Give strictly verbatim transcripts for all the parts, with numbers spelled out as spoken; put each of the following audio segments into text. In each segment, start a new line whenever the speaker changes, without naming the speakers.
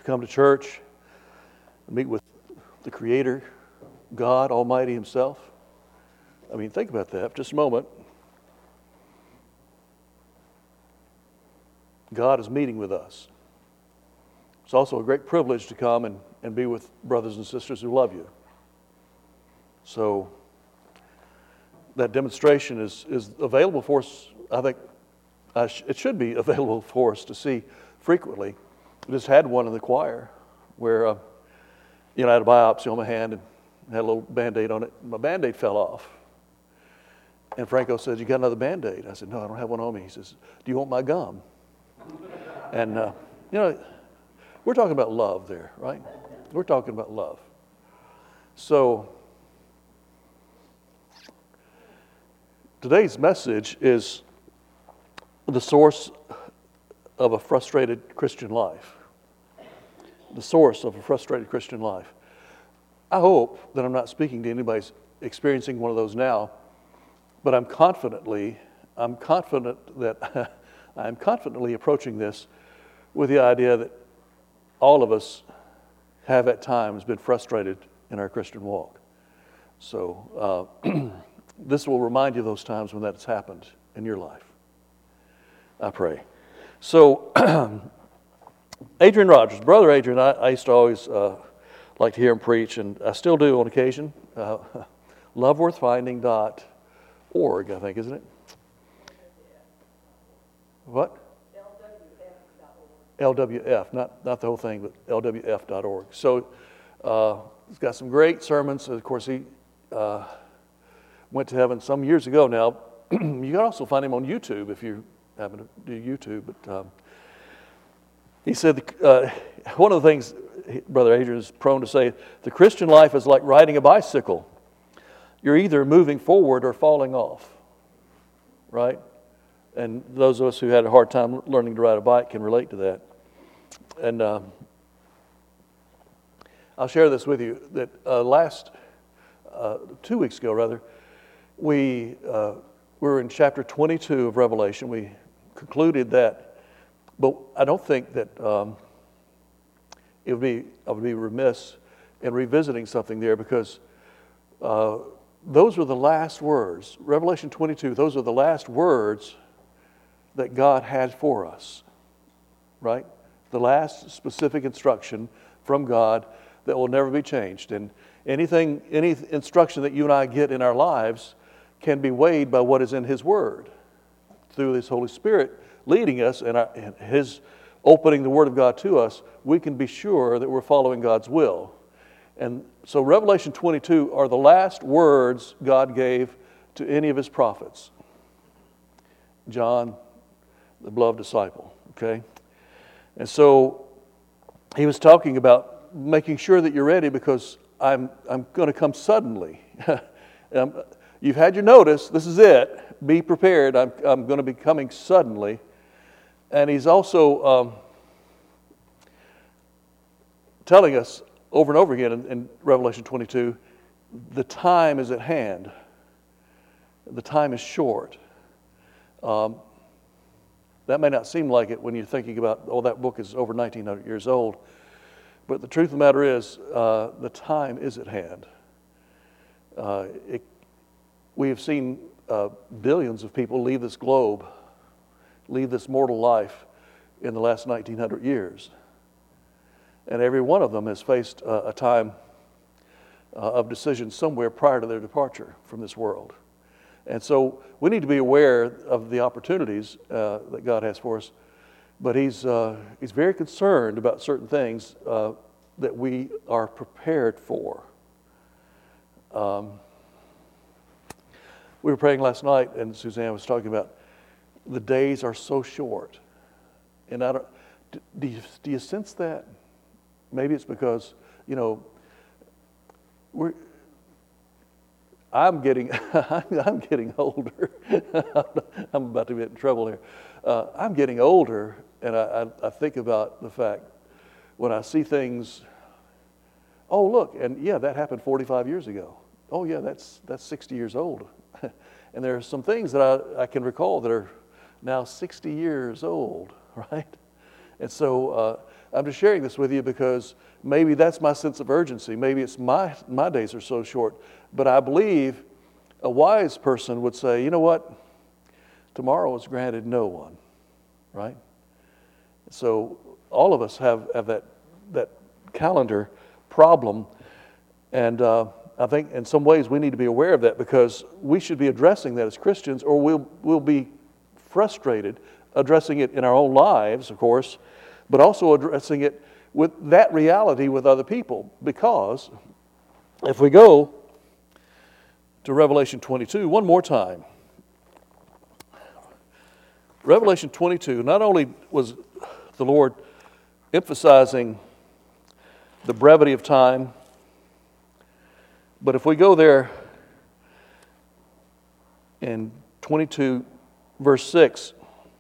to come to church, meet with the Creator, God Almighty Himself. I mean, think about that for just a moment. God is meeting with us. It's also a great privilege to come and, and be with brothers and sisters who love you. So that demonstration is, is available for us. I think uh, it should be available for us to see frequently. We just had one in the choir where uh, you know, I had a biopsy on my hand and had a little Band-Aid on it. My Band-Aid fell off. And Franco says, "You got another Band-Aid?" I said, "No, I don't have one on me." He says, "Do you want my gum?" And, uh, you know, we're talking about love there, right? We're talking about love. So, today's message is the source of a frustrated Christian life. The source of a frustrated Christian life. I hope that I'm not speaking to anybody who's experiencing one of those now, but I'm confidently, I'm confident that I'm confidently approaching this with the idea that all of us have at times been frustrated in our Christian walk. So uh, this will remind you of those times when that's happened in your life. I pray. So Adrian Rogers, Brother Adrian, I, I used to always uh, like to hear him preach, and I still do on occasion. Uh, love worth finding dot org, I think, isn't it? What? L W F, not, not the whole thing, but L W F dot org. So uh, he's got some great sermons. Of course, he uh, went to heaven some years ago now. You can also find him on YouTube if you happen to do YouTube. But um, he said, uh, one of the things Brother Adrian is prone to say, the Christian life is like riding a bicycle. You're either moving forward or falling off, right? And those of us who had a hard time learning to ride a bike can relate to that. And um, I'll share this with you, that uh, last, uh, two weeks ago rather, we, uh, we were in chapter twenty-two of Revelation. We concluded that, but I don't think that um, it would be, I would be remiss in revisiting something there, because uh, those were the last words. Revelation twenty-two, those are the last words that God had for us, right? The last specific instruction from God that will never be changed. And anything, any instruction that you and I get in our lives can be weighed by what is in His Word. Through His Holy Spirit leading us and, our, and His opening the Word of God to us, we can be sure that we're following God's will. And so Revelation twenty-two are the last words God gave to any of His prophets. John, the beloved disciple, okay? And so he was talking about making sure that you're ready, because I'm I'm going to come suddenly. um, you've had your notice. This is it. Be prepared. I'm I'm going to be coming suddenly. And he's also um, telling us over and over again in, in Revelation twenty-two, the time is at hand. The time is short. Um, That may not seem like it when you're thinking about, oh, that book is over nineteen hundred years old. But the truth of the matter is, uh, the time is at hand. Uh, it, we have seen uh, billions of people leave this globe, leave this mortal life in the last nineteen hundred years. And every one of them has faced uh, a time uh, of decision somewhere prior to their departure from this world. And so we need to be aware of the opportunities uh, that God has for us. But He's uh, He's very concerned about certain things uh, that we are prepared for. Um, we were praying last night, and Suzanne was talking about the days are so short. And I don't, do you, do you sense that? Maybe it's because, you know, we're... I'm getting, I'm getting older. I'm about to get in trouble here. Uh, I'm getting older, and I, I, I think about the fact when I see things. Oh, look, and yeah, that happened forty-five years ago. Oh, yeah, that's that's sixty years old. And there are some things that I, I can recall that are now sixty years old, right? And so uh, I'm just sharing this with you because maybe that's my sense of urgency. Maybe it's my, my days are so short. But I believe a wise person would say, you know what? Tomorrow is granted no one, right? So all of us have, have that, that calendar problem. And uh, I think in some ways we need to be aware of that because we should be addressing that as Christians, or we'll, we'll be frustrated addressing it in our own lives, of course, but also addressing it with that reality with other people. Because if we go to Revelation twenty-two one more time, Revelation twenty-two, not only was the Lord emphasizing the brevity of time, but if we go there in twenty-two, verse six,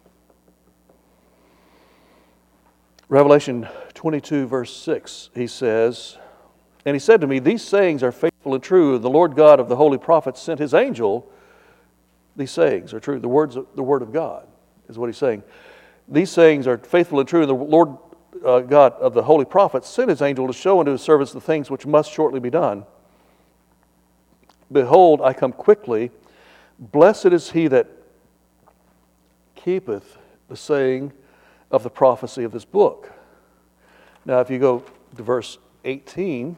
Revelation twenty-two, verse six, he says, and he said to me, these sayings are faithful and true. The Lord God of the holy prophets sent his angel. These sayings are true. The words, of, the word of God is what he's saying. These sayings are faithful and true. The Lord uh, God of the holy prophets sent his angel to show unto his servants the things which must shortly be done. Behold, I come quickly. Blessed is he that keepeth the saying of the prophecy of this book. Now, if you go to verse eighteen,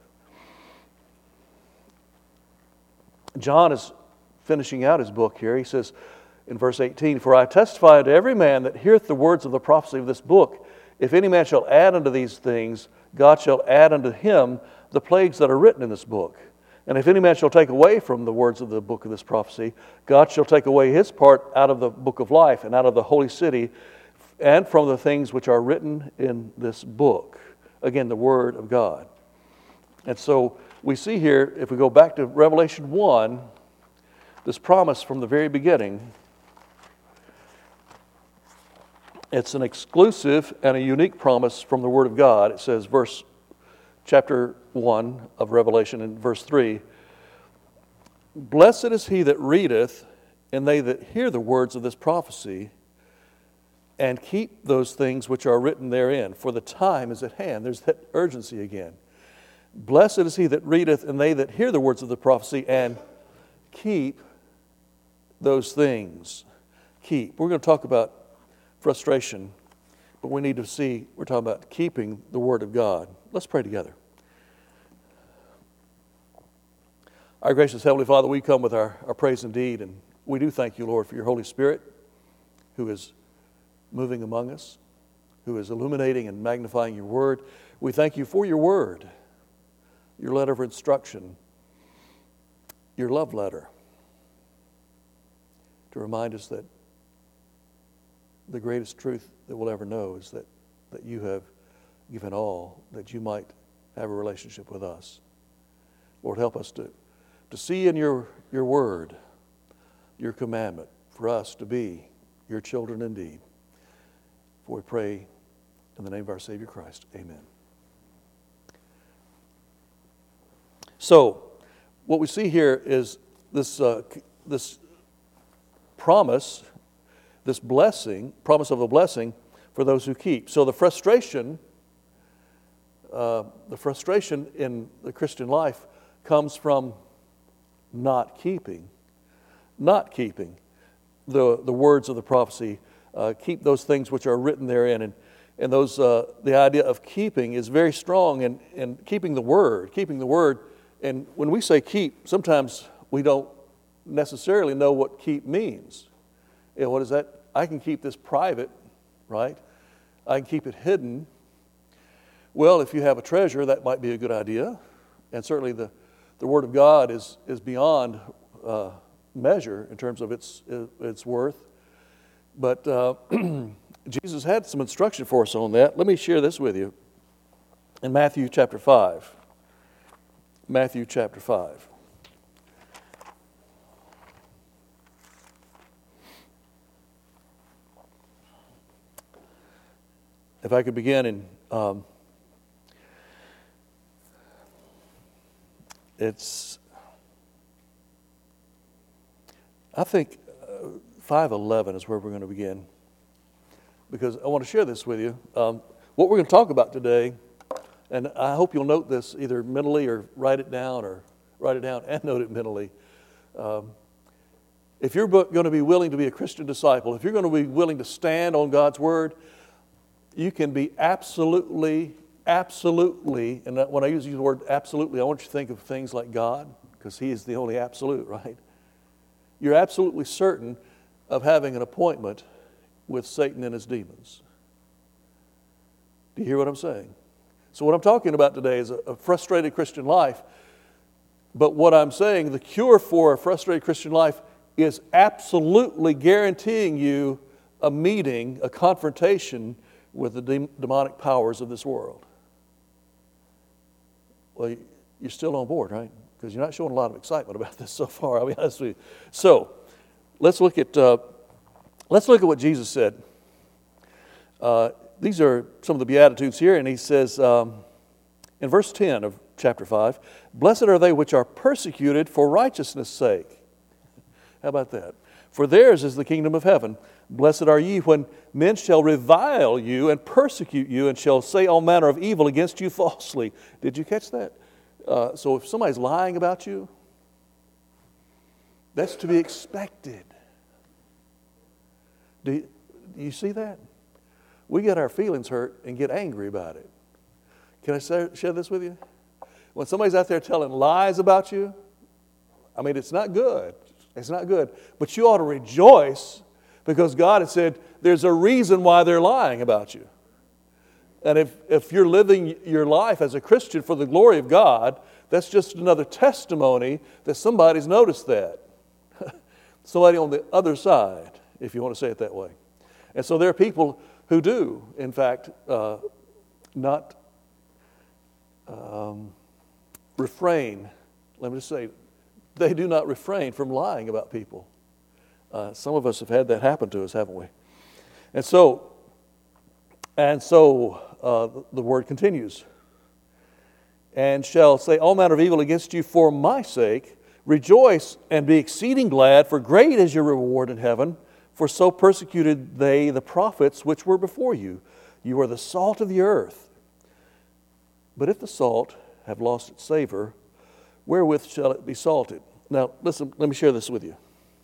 John is finishing out his book here. He says in verse eighteen, for I testify unto every man that heareth the words of the prophecy of this book, if any man shall add unto these things, God shall add unto him the plagues that are written in this book. And if any man shall take away from the words of the book of this prophecy, God shall take away his part out of the book of life and out of the holy city and from the things which are written in this book. Again, the word of God. And so we see here, if we go back to Revelation one, this promise from the very beginning. It's an exclusive and a unique promise from the Word of God. It says, verse chapter one of Revelation in verse three, blessed is he that readeth, and they that hear the words of this prophecy, and keep those things which are written therein, for the time is at hand. There's that urgency again. Blessed is he that readeth, and they that hear the words of the prophecy, and keep those things. Keep. We're going to talk about frustration, but we need to see, we're talking about keeping the Word of God. Let's pray together. Our gracious Heavenly Father, we come with our, our praise indeed, and we do thank you, Lord, for your Holy Spirit who is moving among us, who is illuminating and magnifying your Word. We thank you for your Word, your letter of instruction, your love letter, to remind us that the greatest truth that we'll ever know is that, that you have given all that you might have a relationship with us. Lord, help us to, to see in your, your word, your commandment, for us to be your children indeed. For we pray in the name of our Savior Christ. Amen. So, what we see here is this, uh, this promise, this blessing, promise of a blessing for those who keep. So the frustration, uh, the frustration in the Christian life comes from not keeping, not keeping the, the words of the prophecy. Uh, keep those things which are written therein. And, and those, uh, the idea of keeping is very strong in, in keeping the word, keeping the word. And when we say keep, sometimes we don't necessarily know what keep means. You know, what is that? I can keep this private, right? I can keep it hidden. Well, if you have a treasure, that might be a good idea. And certainly the, the Word of God is, is beyond uh, measure in terms of its, its worth. But uh, Jesus had some instruction for us on that. Let me share this with you. In Matthew chapter five. Matthew chapter five. If I could begin in, um, it's, I think five eleven is where we're going to begin, because I want to share this with you. Um, What we're going to talk about today, and I hope you'll note this either mentally or write it down, or write it down and note it mentally. Um, if you're going to be willing to be a Christian disciple, if you're going to be willing to stand on God's Word, you can be absolutely, absolutely, and when I use the word absolutely, I want you to think of things like God, because He is the only absolute, right? You're absolutely certain of having an appointment with Satan and his demons. Do you hear what I'm saying? So what I'm talking about today is a, a frustrated Christian life. But what I'm saying, the cure for a frustrated Christian life is absolutely guaranteeing you a meeting, a confrontation with the de- demonic powers of this world. Well, you're still on board, right? Because you're not showing a lot of excitement about this so far, I'll be honest with you. So, let's look at uh, let's look at what Jesus said. Uh, these are some of the Beatitudes here, and He says um, in verse ten of chapter five, "Blessed are they which are persecuted for righteousness' sake." How about that? "For theirs is the kingdom of heaven. Blessed are ye when men shall revile you and persecute you, and shall say all manner of evil against you falsely." Did you catch that? Uh, so if somebody's lying about you, that's to be expected. Do you, do you see that? We get our feelings hurt and get angry about it. Can I say, share this with you? When somebody's out there telling lies about you, I mean, it's not good. It's not good. But you ought to rejoice because God has said there's a reason why they're lying about you. And if, if you're living your life as a Christian for the glory of God, that's just another testimony that somebody's noticed that. Somebody on the other side, if you want to say it that way. And so there are people who do, in fact, uh, not um, refrain. Let me just say, they do not refrain from lying about people. Uh, some of us have had that happen to us, haven't we? And so, and so uh, the, the word continues. "And shall say all manner of evil against you for my sake. Rejoice and be exceeding glad, for great is your reward in heaven. For so persecuted they the prophets which were before you. You are the salt of the earth. But if the salt have lost its savor, wherewith shall it be salted?" Now, listen, let me share this with you.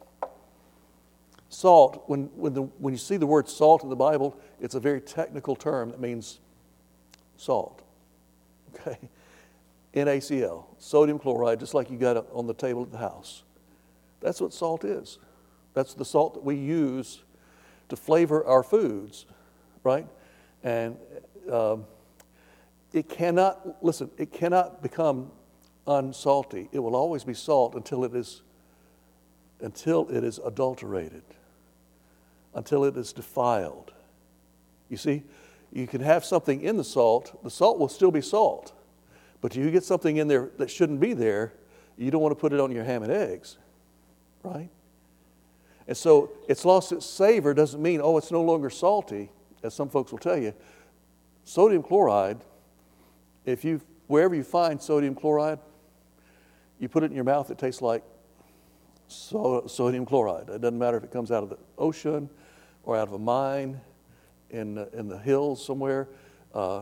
Salt, when, when, the, when you see the word salt in the Bible, it's a very technical term that means salt. Okay? N A C L, sodium chloride, just like you got on the table at the house. That's what salt is. That's the salt that we use to flavor our foods, right? And um, it cannot, listen, it cannot become unsalty. It will always be salt until it is until it is adulterated, until it is defiled. You see, you can have something in the salt, the salt will still be salt, but you get something in there that shouldn't be there, you don't want to put it on your ham and eggs, right? And so it's lost its savor doesn't mean, oh, it's no longer salty, as some folks will tell you. Sodium chloride, if you, wherever you find sodium chloride, you put it in your mouth, it tastes like so, sodium chloride. It doesn't matter if it comes out of the ocean or out of a mine in, in the hills somewhere. Uh,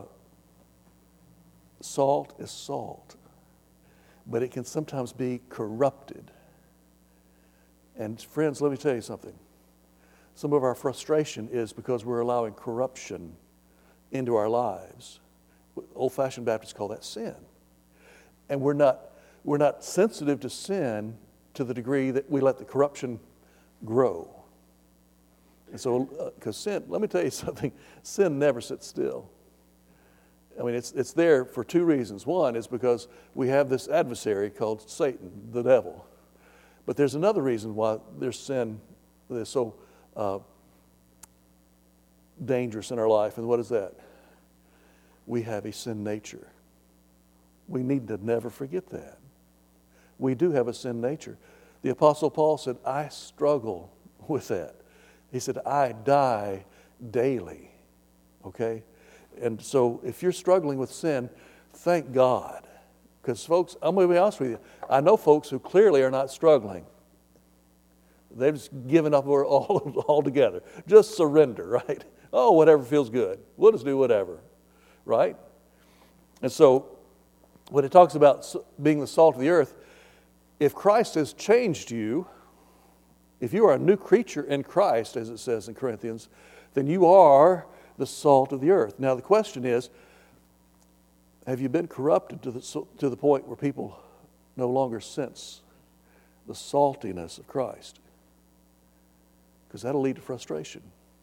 salt is salt, but it can sometimes be corrupted. And friends, let me tell you something. Some of our frustration is because we're allowing corruption into our lives. Old-fashioned Baptists call that sin. And we're not, we're not sensitive to sin to the degree that we let the corruption grow. And so, because uh, sin, let me tell you something, sin never sits still. I mean, it's, it's there for two reasons. One is because we have this adversary called Satan, the devil. But there's another reason why there's sin that is so uh, dangerous in our life. And what is that? We have a sin nature. We need to never forget that. We do have a sin nature. The Apostle Paul said, I struggle with that. He said, I die daily. Okay? And so if you're struggling with sin, thank God. Because folks, I'm going to be honest with you. I know folks who clearly are not struggling. They've just given up all altogether. Just surrender, right? Oh, whatever feels good. We'll just do whatever. right? And so when it talks about being the salt of the earth, if Christ has changed you, if you are a new creature in Christ, as it says in Corinthians, then you are the salt of the earth. Now the question is, have you been corrupted to the, to the point where people no longer sense the saltiness of Christ? Because that'll lead to frustration.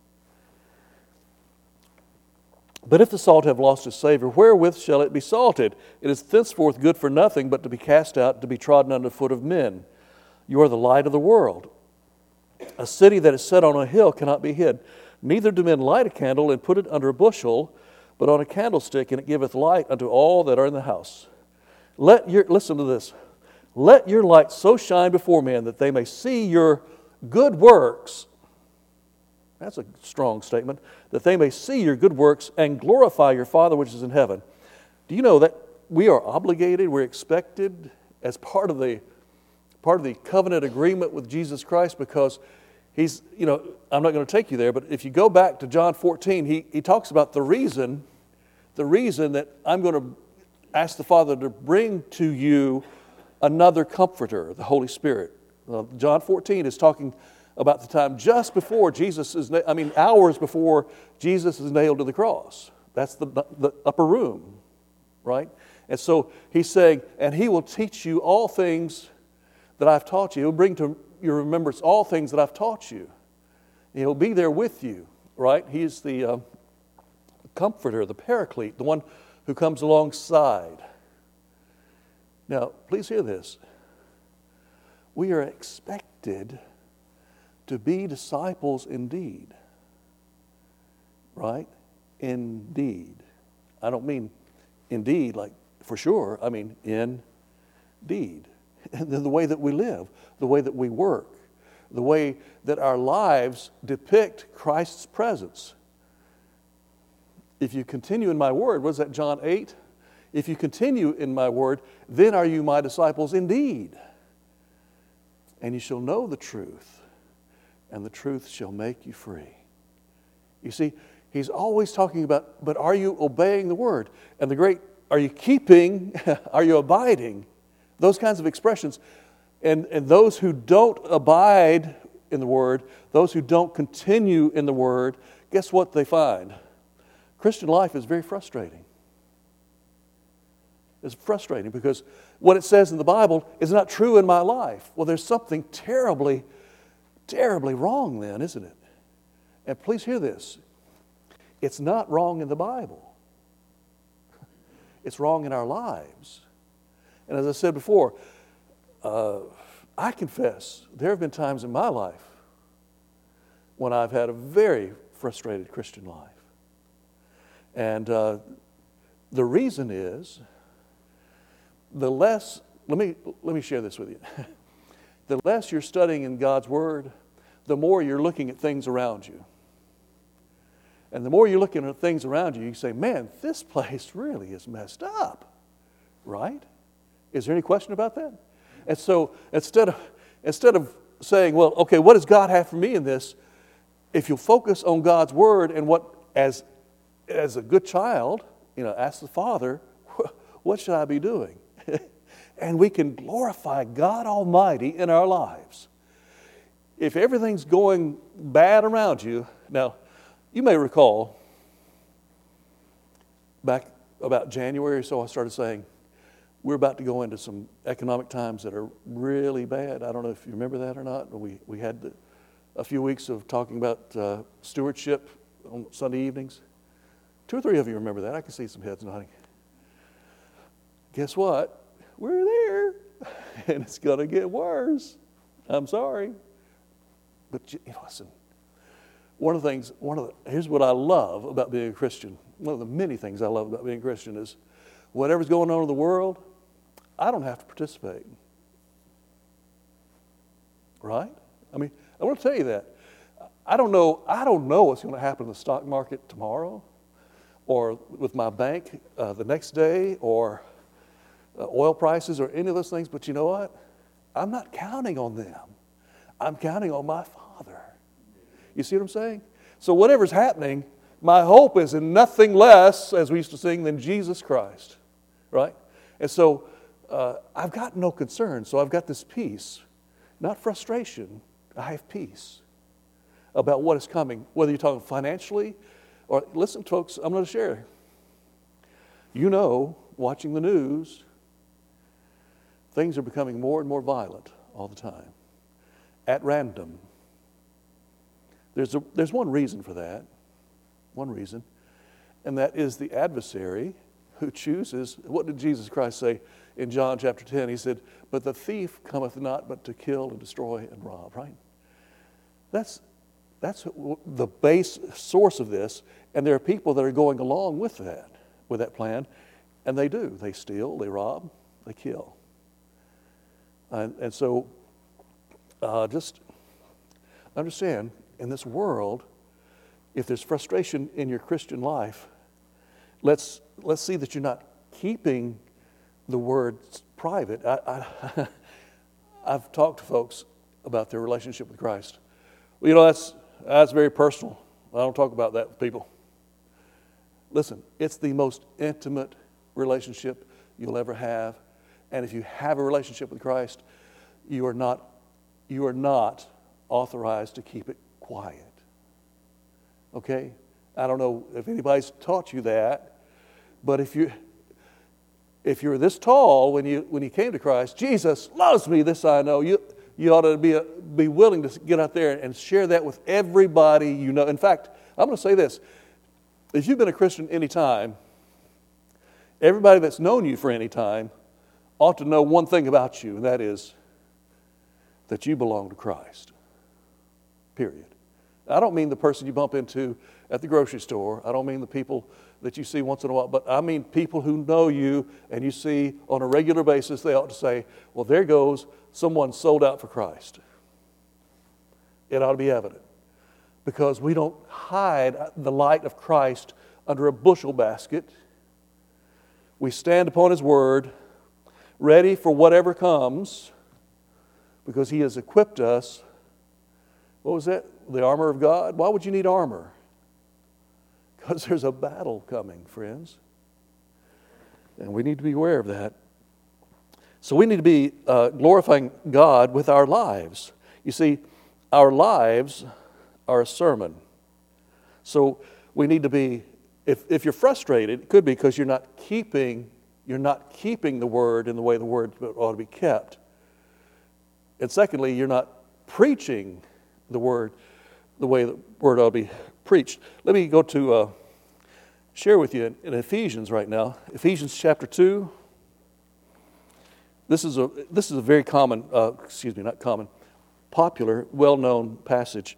But if the salt have lost its savor, wherewith shall it be salted? It is thenceforth good for nothing but to be cast out, to be trodden under the foot of men. You are the light of the world. A city that is set on a hill cannot be hid. Neither do men light a candle and put it under a bushel, but on a candlestick, and it giveth light unto all that are in the house. Let your, listen to this. Let your light so shine before men that they may see your good works. That's a strong statement. That they may see your good works and glorify your Father which is in heaven. Do you know that we are obligated, we're expected as part of the part of the covenant agreement with Jesus Christ, because he's, you know, I'm not going to take you there, but if you go back to John fourteen, he, he talks about the reason, the reason that I'm going to ask the Father to bring to you another comforter, the Holy Spirit. Well, John fourteen is talking about the time just before Jesus is, I mean, hours before Jesus is nailed to the cross. That's the, the upper room, right? And so he's saying, and he will teach you all things that I've taught you. He'll bring to your remembrance all things that I've taught you. He'll be there with you, right? He's the uh, comforter, the paraclete, the one who comes alongside. Now, please hear this. We are expected to be disciples indeed. Right? Indeed. I don't mean indeed like for sure. I mean indeed. And then the way that we live, the way that we work, the way that our lives depict Christ's presence. If you continue in my word, what is that, John eight? If you continue in my word, then are you my disciples indeed. And you shall know the truth, and the truth shall make you free. You see, he's always talking about, but are you obeying the word? And the great, are you keeping, are you abiding? Those kinds of expressions. And, and those who don't abide in the word, those who don't continue in the word, guess what they find? Christian life is very frustrating. It's frustrating because what it says in the Bible is not true in my life. Well, there's something terribly Terribly wrong then, isn't it? And please hear this. It's not wrong in the Bible. It's wrong in our lives. And as I said before, uh, I confess there have been times in my life when I've had a very frustrated Christian life. And uh, the reason is, the less, let me, let me share this with you. The less you're studying in God's Word, the more you're looking at things around you. And the more you're looking at things around you, you say, man, this place really is messed up. Right? Is there any question about that? And so instead of, instead of saying, well, okay, what does God have for me in this? If you focus on God's Word and what, as, as a good child, you know, ask the Father, what should I be doing? And we can glorify God Almighty in our lives. If everything's going bad around you, now, you may recall, back about January or so, I started saying, we're about to go into some economic times that are really bad. I don't know if you remember that or not. We, we had the, a few weeks of talking about uh, stewardship on Sunday evenings. Two or three of you remember that. I can see some heads nodding. Guess what? We're there, and it's going to get worse. I'm sorry. But you know, listen, one of the things, one of the, here's what I love about being a Christian. One of the many things I love about being a Christian is whatever's going on in the world, I don't have to participate. Right? I mean, I want to tell you that. I don't know, I don't know what's going to happen in the stock market tomorrow or with my bank uh, the next day or Uh, oil prices or any of those things, but you know what? I'm not counting on them. I'm counting on my Father. You see what I'm saying? So whatever's happening My hope is in nothing less, as we used to sing, than Jesus Christ, right? And so uh, I've got no concern, so I've got this peace, not frustration. I have peace about what is coming, whether you're talking financially or, listen, folks, I'm going to share. You know, watching the news, things are becoming more and more violent all the time, at random. There's, a, there's one reason for that, one reason, and that is the adversary who chooses. What did Jesus Christ say in John chapter ten? He said, but the thief cometh not but to kill and destroy and rob, right? That's, that's the base source of this, and there are people that are going along with that, with that plan, and they do. They steal, they rob, they kill. And, and so uh, just understand, in this world, if there's frustration in your Christian life, let's let's see that you're not keeping the word private. I, I, I've talked to folks about their relationship with Christ. Well, you know, that's that's very personal. I don't talk about that with people. Listen, it's the most intimate relationship you'll ever have, and if you have a relationship with Christ, you are not you are not authorized to keep it quiet. Okay? I don't know if anybody's taught you that, but if you if you're this tall when you when you came to Christ, Jesus loves me, this I know, you you ought to be a, be willing to get out there and share that with everybody you know. In fact, I'm going to say this. If you've been a Christian any time, everybody that's known you for any time ought to know one thing about you, and that is that you belong to Christ. Period. I don't mean the person you bump into at the grocery store. I don't mean the people that you see once in a while, but I mean people who know you and you see on a regular basis. They ought to say, well, there goes someone sold out for Christ. It ought to be evident, because we don't hide the light of Christ under a bushel basket. We stand upon His Word, ready for whatever comes, because He has equipped us. What was that? The armor of God? Why would you need armor? Because there's a battle coming, friends. And we need to be aware of that. So we need to be uh, glorifying God with our lives. You see, our lives are a sermon. So we need to be, if, if you're frustrated, it could be because you're not keeping, you're not keeping the Word in the way the Word ought to be kept. And secondly, you're not preaching the Word the way the Word ought to be preached. Let me go to uh, share with you in, in Ephesians right now. Ephesians chapter two. This is a this is a very common, uh, excuse me, not common, popular, well-known passage.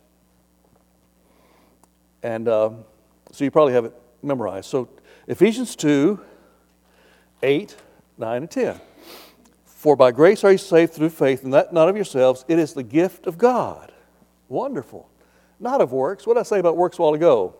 And uh, so you probably have it memorized. So Ephesians two, eight, nine, and ten. For by grace are you saved through faith, and that not of yourselves. It is the gift of God. Wonderful. Not of works. What did I say about works a while ago?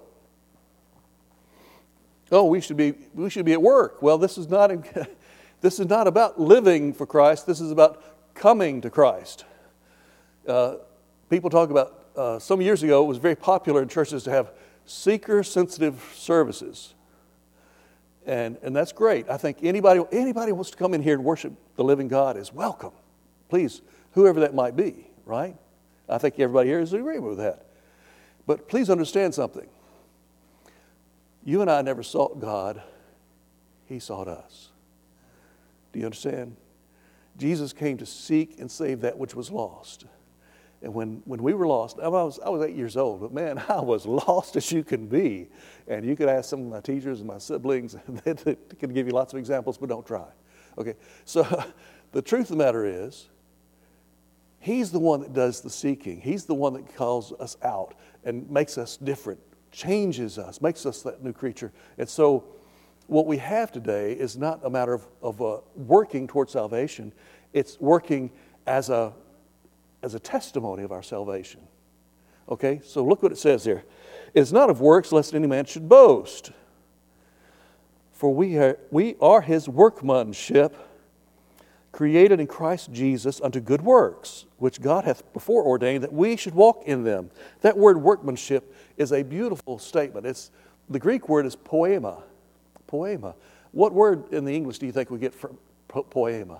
Oh, we should be we should be at work. Well, this is not this is not about living for Christ. This is about coming to Christ. Uh, people talk about uh, some years ago. It was very popular in churches to have seeker-sensitive services, and and that's great. I think anybody anybody who wants to come in here and worship the living God is welcome. Please, whoever that might be, right? I think everybody here is in agreement with that. But please understand something. You and I never sought God. He sought us. Do you understand? Jesus came to seek and save that which was lost. And when, when we were lost, I was, I was eight years old, but man, I was lost as you can be. And you could ask some of my teachers and my siblings, and they could give you lots of examples, but don't try. Okay, so the truth of the matter is, He's the one that does the seeking. He's the one that calls us out and makes us different, changes us, makes us that new creature. And so what we have today is not a matter of, of uh, working towards salvation. It's working as a, as a testimony of our salvation. Okay, so look what it says here. It's not of works, lest any man should boast. For we are, we are His workmanship, created in Christ Jesus unto good works, which God hath before ordained that we should walk in them. That word workmanship is a beautiful statement. It's The Greek word is poema. Poema. What word in the English do you think we get from po- poema?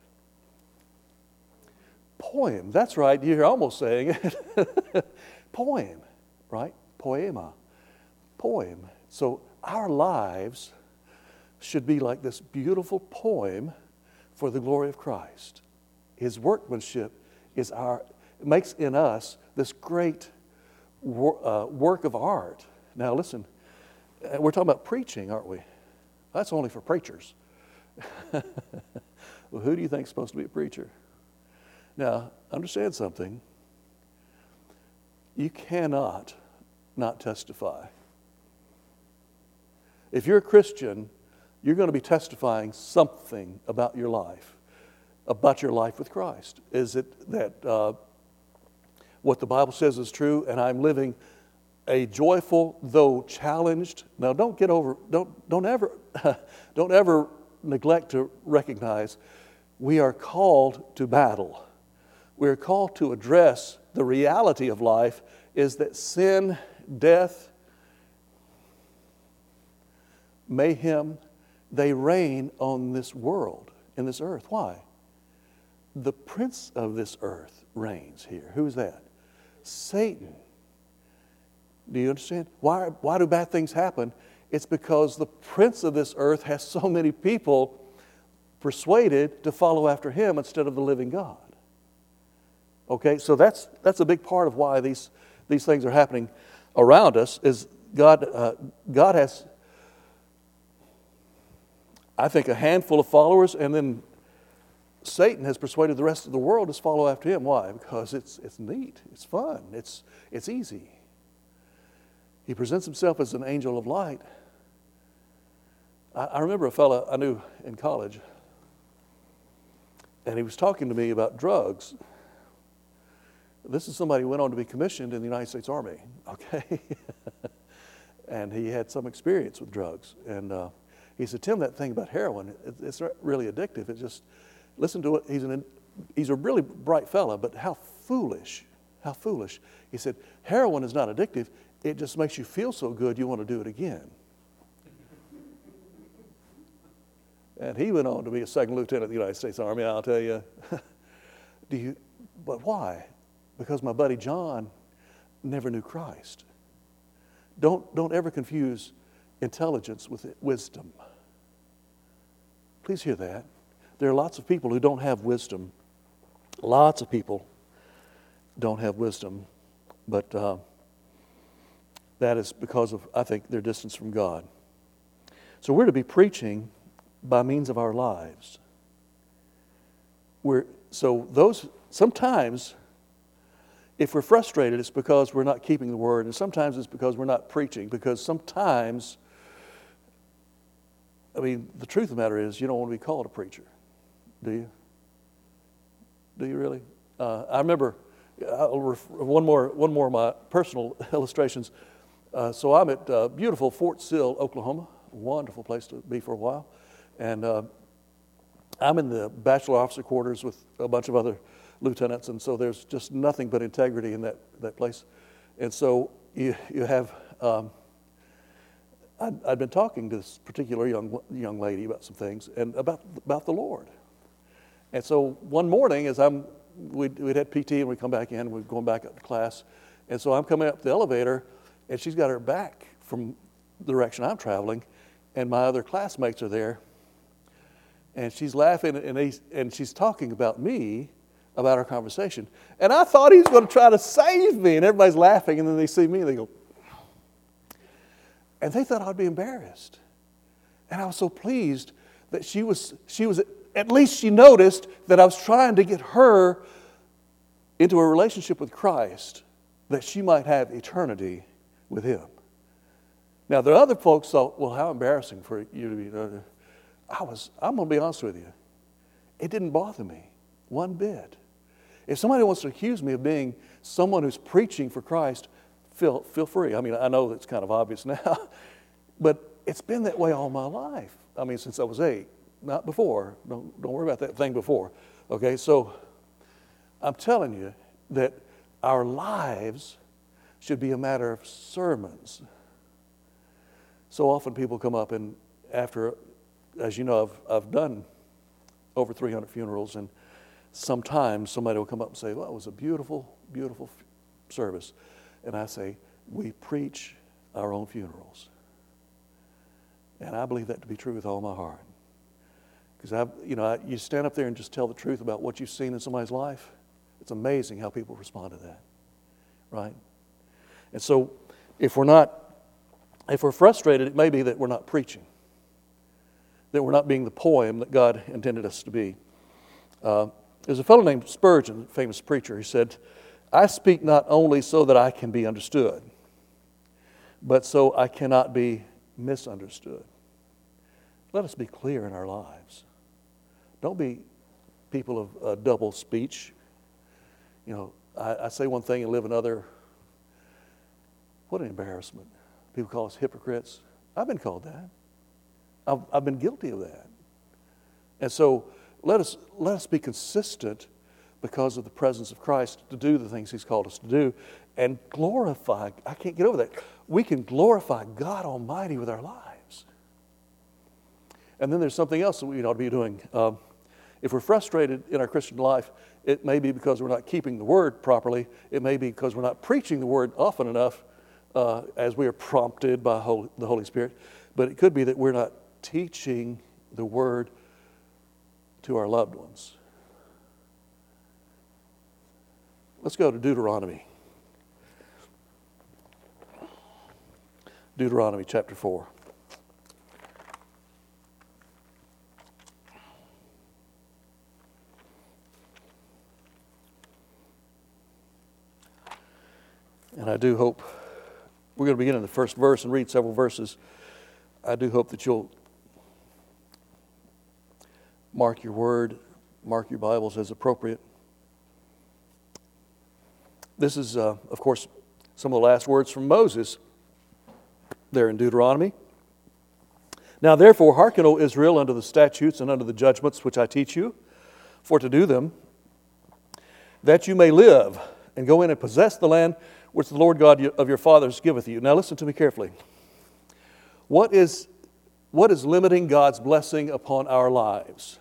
Poem. That's right. You're almost saying it. Poem, right? Poema. Poem. So our lives should be like this beautiful poem for the glory of Christ. His workmanship is our, makes in us this great wor- uh, work of art. Now listen, we're talking about preaching, aren't we? That's only for preachers. Well, who do you think is supposed to be a preacher? Now, understand something. You cannot not testify. If you're a Christian, you're going to be testifying something about your life, about your life with Christ. Is it that uh, what the Bible says is true, and I'm living a joyful though challenged? Now, don't get over. Don't don't ever don't ever neglect to recognize we are called to battle. We are called to address the reality of life. Is that sin, death, mayhem, they reign on this world, in this earth. Why? The prince of this earth reigns here. Who's that? Satan. Do you understand? Why, why do bad things happen? It's because the prince of this earth has so many people persuaded to follow after him instead of the living God. Okay, so that's that's a big part of why these these things are happening around us. Is God uh, God has, I think, a handful of followers, and then Satan has persuaded the rest of the world to follow after him. Why? Because it's it's neat, it's fun, it's it's easy. He presents himself as an angel of light. I, I remember a fellow I knew in college, and he was talking to me about drugs. This is somebody who went on to be commissioned in the United States Army, okay? And he had some experience with drugs. And uh, he said, Tim, that thing about heroin, it, it's not really addictive. It's just, listen to it. He's, an, he's a really bright fella, but how foolish, how foolish. He said, heroin is not addictive. It just makes you feel so good you want to do it again. And he went on to be a second lieutenant of the United States Army, I'll tell you. Do you, but why? Because my buddy John never knew Christ. Don't, don't ever confuse intelligence with wisdom. Please hear that. There are lots of people who don't have wisdom. Lots of people don't have wisdom. But uh, that is because of, I think, their distance from God. So we're to be preaching by means of our lives. We're, so those, sometimes, if we're frustrated, it's because we're not keeping the word, and sometimes it's because we're not preaching, because sometimes, I mean, the truth of the matter is you don't want to be called a preacher, do you? Do you really? Uh, I remember, I'll ref- one more one more of my personal illustrations. Uh, so I'm at uh, beautiful Fort Sill, Oklahoma, a wonderful place to be for a while, and uh, I'm in the bachelor officer quarters with a bunch of other lieutenants, and so there's just nothing but integrity in that, that place. And so you you have, um, I'd, I'd been talking to this particular young young lady about some things, and about about the Lord. And so one morning, as I'm, we'd, we'd had P T, and we'd come back in, we're going back up to class, and so I'm coming up the elevator, and she's got her back from the direction I'm traveling, and my other classmates are there, and she's laughing, and, they, and she's talking about me, about our conversation. And I thought he was going to try to save me, and everybody's laughing, and then they see me, and they go, and they thought I'd be embarrassed. And I was so pleased that she was, she was, at least she noticed that I was trying to get her into a relationship with Christ, that she might have eternity with Him. Now, the other folks thought, well, how embarrassing for you to be. I was, I'm going to be honest with you. It didn't bother me one bit. If somebody wants to accuse me of being someone who's preaching for Christ, feel feel free. I mean, I know it's kind of obvious now, but it's been that way all my life. I mean, since I was eight, not before. Don't don't worry about that thing before. Okay, so I'm telling you that our lives should be a matter of sermons. So often people come up and after, as you know, I've, I've done over three hundred funerals, and sometimes somebody will come up and say, well, it was a beautiful, beautiful f- service. And I say, we preach our own funerals. And I believe that to be true with all my heart. Because I, you know, I, you stand up there and just tell the truth about what you've seen in somebody's life. It's amazing how people respond to that, right? And so, if we're not, if we're frustrated, it may be that we're not preaching, that we're not being the poem that God intended us to be. Uh, there's a fellow named Spurgeon, a famous preacher. He said, "I speak not only so that I can be understood, but so I cannot be misunderstood." Let us be clear in our lives. Don't be people of uh, double speech. You know, I, I say one thing and live another. What an embarrassment. People call us hypocrites. I've been called that. I've, I've been guilty of that. And so let us, let us be consistent because of the presence of Christ to do the things He's called us to do and glorify. I can't get over that. We can glorify God Almighty with our lives. And then there's something else that we ought to be doing. Um, if we're frustrated in our Christian life, it may be because we're not keeping the Word properly. It may be because we're not preaching the Word often enough uh, as we are prompted by Holy, the Holy Spirit. But it could be that we're not teaching the Word to our loved ones. Let's go to Deuteronomy. Deuteronomy chapter four. And I do hope, we're going to begin in the first verse and read several verses. I do hope that you'll mark your word, mark your Bibles as appropriate. This is, uh, of course, some of the last words from Moses there in Deuteronomy. "Now therefore hearken, O Israel, unto the statutes and unto the judgments which I teach you, for to do them, that you may live, and go in and possess the land which the Lord God of your fathers giveth you." Now listen to me carefully. What is, what is limiting God's blessing upon our lives?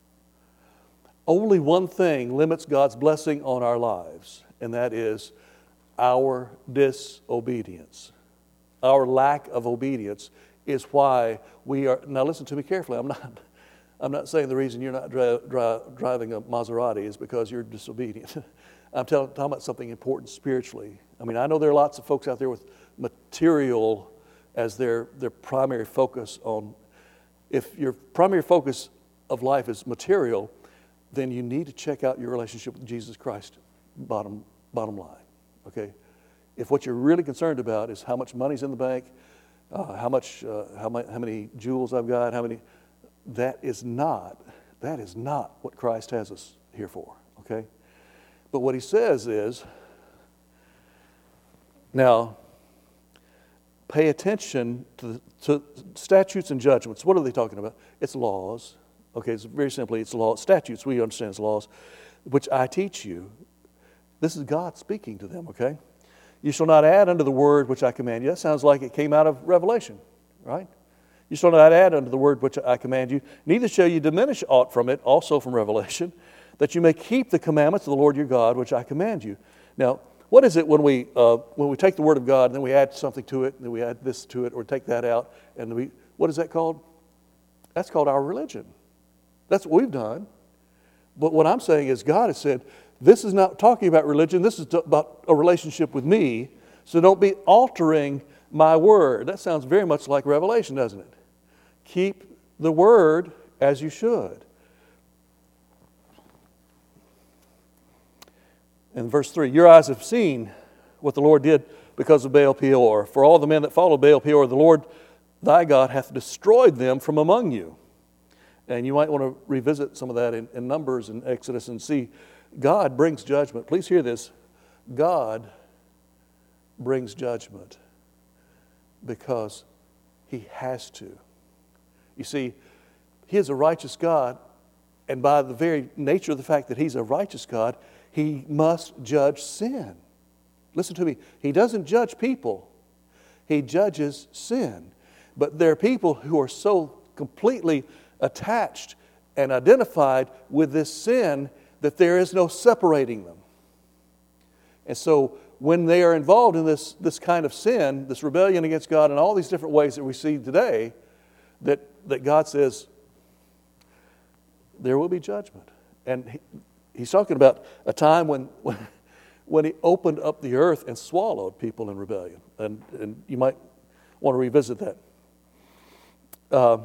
Only one thing limits God's blessing on our lives, and that is our disobedience. Our lack of obedience is why we are. Now listen to me carefully. I'm not, I'm not saying the reason you're not dri- dri- driving a Maserati is because you're disobedient. I'm tell, talking about something important spiritually. I mean, I know there are lots of folks out there with material as their, their primary focus on. If your primary focus of life is material, then you need to check out your relationship with Jesus Christ, bottom, bottom line, okay? If what you're really concerned about is how much money's in the bank, uh, how much, uh, how, my, how many jewels I've got, how many, that is not, that is not what Christ has us here for, okay? But what He says is, now, pay attention to, the, to statutes and judgments. What are they talking about? It's laws. Okay, it's very simply, it's law. Statutes, we understand as laws, which I teach you. This is God speaking to them, okay? "You shall not add unto the word which I command you." That sounds like it came out of Revelation, right? "You shall not add unto the word which I command you, neither shall you diminish aught from it," also from Revelation, "that you may keep the commandments of the Lord your God, which I command you." Now, what is it when we uh, when we take the word of God and then we add something to it, and then we add this to it, or take that out, and we what is that called? That's called our religion. That's what we've done. But what I'm saying is God has said, this is not talking about religion. This is about a relationship with me. So don't be altering my word. That sounds very much like Revelation, doesn't it? Keep the word as you should. In verse three, "Your eyes have seen what the Lord did because of Baal Peor. For all the men that followed Baal Peor, the Lord thy God hath destroyed them from among you." And you might want to revisit some of that in, in Numbers and Exodus and see God brings judgment. Please hear this. God brings judgment because He has to. You see, He is a righteous God, and by the very nature of the fact that He's a righteous God, He must judge sin. Listen to me. He doesn't judge people. He judges sin. But there are people who are so completely attached and identified with this sin that there is no separating them. And so when they are involved in this, this kind of sin, this rebellion against God in all these different ways that we see today, that, that God says, there will be judgment. And he, he's talking about a time when, when, when he opened up the earth and swallowed people in rebellion. And, and you might want to revisit that. Uh,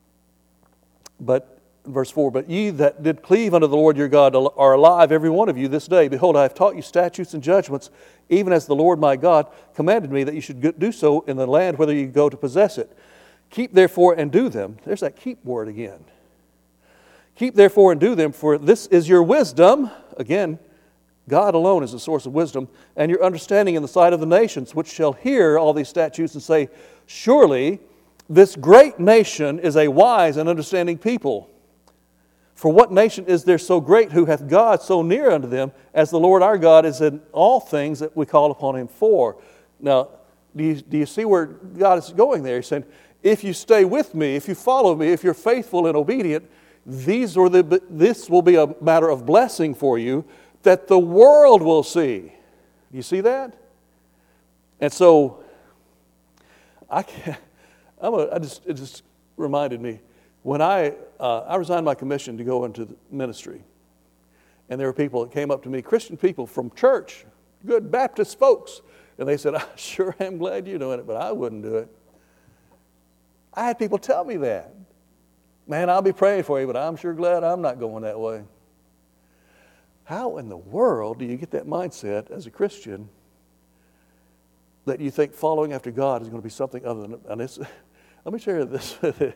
but verse four, but ye that did cleave unto the Lord your God are alive, every one of you, this day. Behold, I have taught you statutes and judgments, even as the Lord my God commanded me that you should do so in the land whither you go to possess it. Keep therefore and do them. There's that keep word again. Keep therefore and do them, for this is your wisdom. Again, God alone is the source of wisdom, and your understanding in the sight of the nations, which shall hear all these statutes and say, surely this great nation is a wise and understanding people. For what nation is there so great who hath God so near unto them as the Lord our God is in all things that we call upon Him for? Now, do you, do you see where God is going there? He's saying, if you stay with me, if you follow me, if you're faithful and obedient, these are the, this will be a matter of blessing for you that the world will see. Do you see that? And so, I can't, I'm a, I just, it just reminded me, when I, uh, I resigned my commission to go into the ministry, and there were people that came up to me, Christian people from church, good Baptist folks, and they said, I sure am glad you're doing it, but I wouldn't do it. I had people tell me that. Man, I'll be praying for you, but I'm sure glad I'm not going that way. How in the world do you get that mindset as a Christian that you think following after God is going to be something other than, and it's, let me tell you this,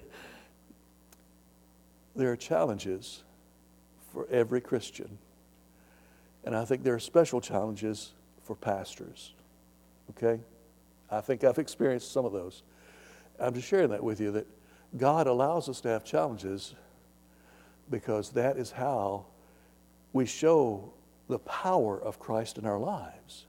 there are challenges for every Christian. And I think there are special challenges for pastors. Okay? I think I've experienced some of those. I'm just sharing that with you, that God allows us to have challenges because that is how we show the power of Christ in our lives.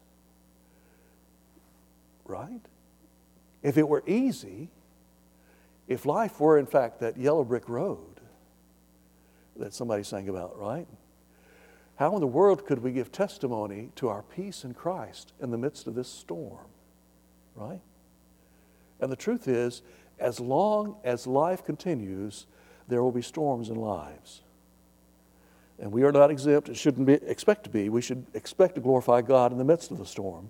Right? If it were easy, if life were in fact that yellow brick road that somebody sang about, right? How in the world could we give testimony to our peace in Christ in the midst of this storm? Right? And the truth is, as long as life continues, there will be storms in lives. And we are not exempt. It shouldn't be expect to be. We should expect to glorify God in the midst of the storm.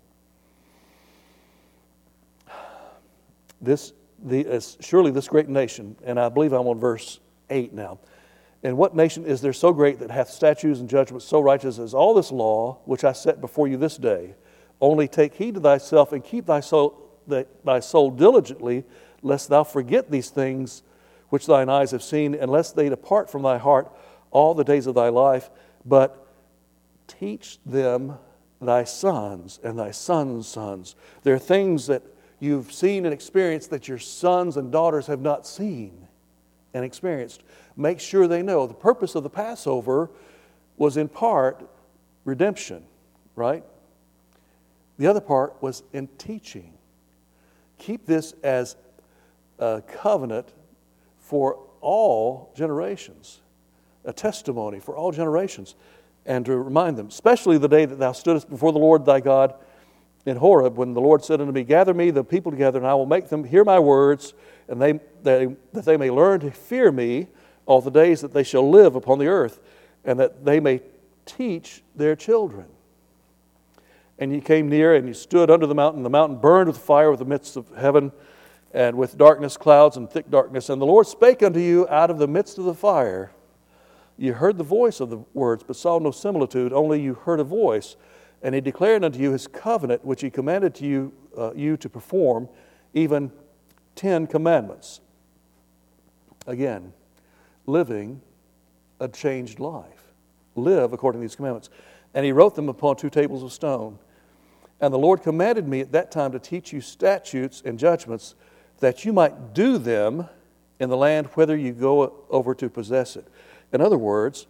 This, the, uh, surely this great nation, and I believe I'm on verse eight now. And what nation is there so great that hath statutes and judgments so righteous as all this law which I set before you this day? Only take heed to thyself and keep thy soul, thy soul diligently, lest thou forget these things which thine eyes have seen, and lest they depart from thy heart all the days of thy life. But teach them thy sons and thy sons' sons. There are things that you've seen and experienced that your sons and daughters have not seen and experienced. Make sure they know. The purpose of the Passover was in part redemption, right? The other part was in teaching. Keep this as a covenant for all generations, a testimony for all generations, and to remind them, especially the day that thou stoodest before the Lord thy God in Horeb, when the Lord said unto me, gather me the people together, and I will make them hear my words, and they, they that they may learn to fear me all the days that they shall live upon the earth, and that they may teach their children. And ye came near, and ye stood under the mountain. The mountain burned with fire with the midst of heaven, and with darkness, clouds, and thick darkness. And the Lord spake unto you out of the midst of the fire. You heard the voice of the words, but saw no similitude, only you heard a voice. And he declared unto you his covenant, which he commanded to you, uh, you to perform, even ten commandments. Again, living a changed life. Live according to these commandments. And he wrote them upon two tables of stone. And the Lord commanded me at that time to teach you statutes and judgments, that you might do them in the land whither you go over to possess it. In other words,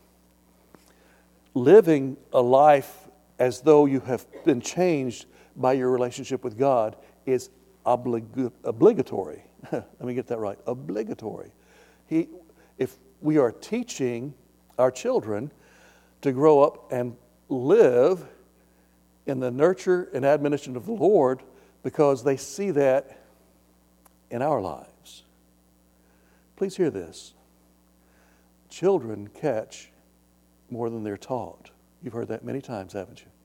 living a life as though you have been changed by your relationship with God is oblig- obligatory. Let me get that right. Obligatory. He, if we are teaching our children to grow up and live in the nurture and admonition of the Lord because they see that in our lives. Please hear this. Children catch more than they're taught. You've heard that many times, haven't you?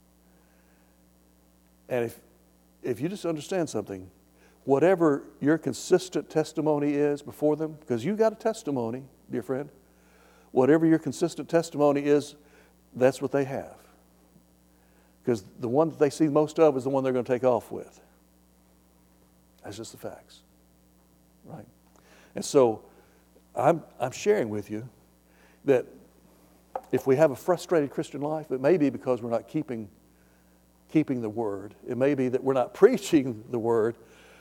And if if you just understand something, whatever your consistent testimony is before them, because you got a testimony, dear friend, whatever your consistent testimony is, that's what they have. Because the one that they see most of is the one they're going to take off with. That's just the facts. Right? And so I'm I'm sharing with you that if we have a frustrated Christian life, it may be because we're not keeping keeping the Word. It may be that we're not preaching the Word.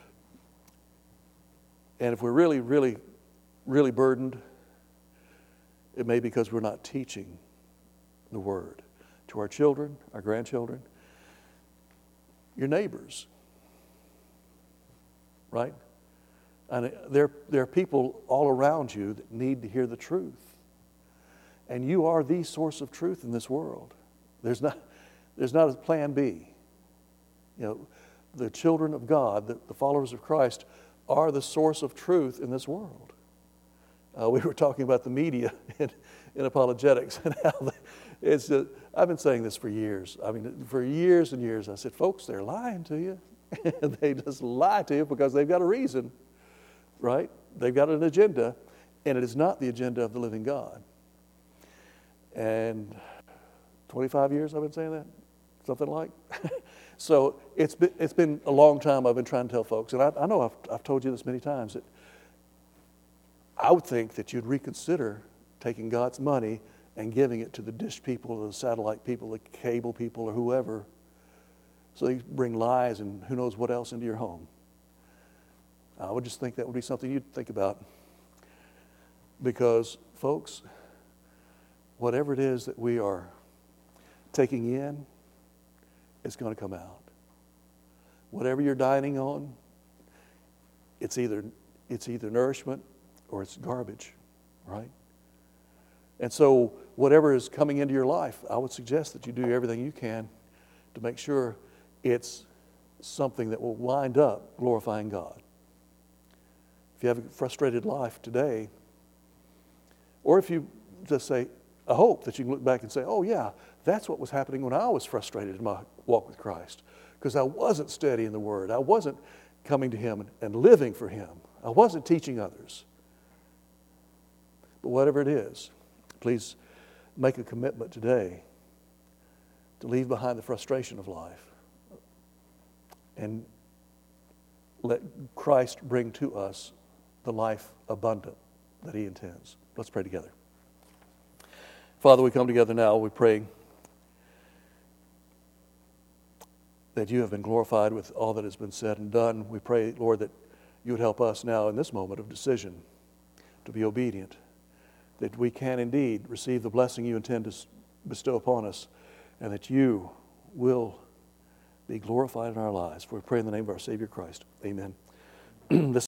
And if we're really, really, really burdened, it may be because we're not teaching the Word to our children, our grandchildren, your neighbors. Right? And there, there are people all around you that need to hear the truth. And you are the source of truth in this world. There's not, there's not a plan B. You know, the children of God, the, the followers of Christ, are the source of truth in this world. Uh, we were talking about the media in, in apologetics and how they, it's. Uh, I've been saying this for years. I mean, for years and years. I said, folks, they're lying to you. They just lie to you because they've got a reason, right? They've got an agenda, and it is not the agenda of the living God. And twenty-five years I've been saying that, something like. So it's been it's been a long time I've been trying to tell folks, and I, I know I've I've told you this many times, that I would think that you'd reconsider taking God's money and giving it to the dish people, or the satellite people, the cable people, or whoever, so they bring lies and who knows what else into your home. I would just think that would be something you'd think about, because folks, whatever it is that we are taking in, it's going to come out. Whatever you're dining on, it's either it's either nourishment or it's garbage, right? And so whatever is coming into your life, I would suggest that you do everything you can to make sure it's something that will wind up glorifying God. If you have a frustrated life today, or if you just say, I hope that you can look back and say, oh yeah, that's what was happening when I was frustrated in my walk with Christ, because I wasn't steady in the Word. I wasn't coming to Him and, and living for Him. I wasn't teaching others. But whatever it is, please make a commitment today to leave behind the frustration of life and let Christ bring to us the life abundant that He intends. Let's pray together. Father, we come together now. We pray that you have been glorified with all that has been said and done. We pray, Lord, that you would help us now in this moment of decision to be obedient, that we can indeed receive the blessing you intend to bestow upon us, and that you will be glorified in our lives. For we pray in the name of our Savior Christ. Amen. This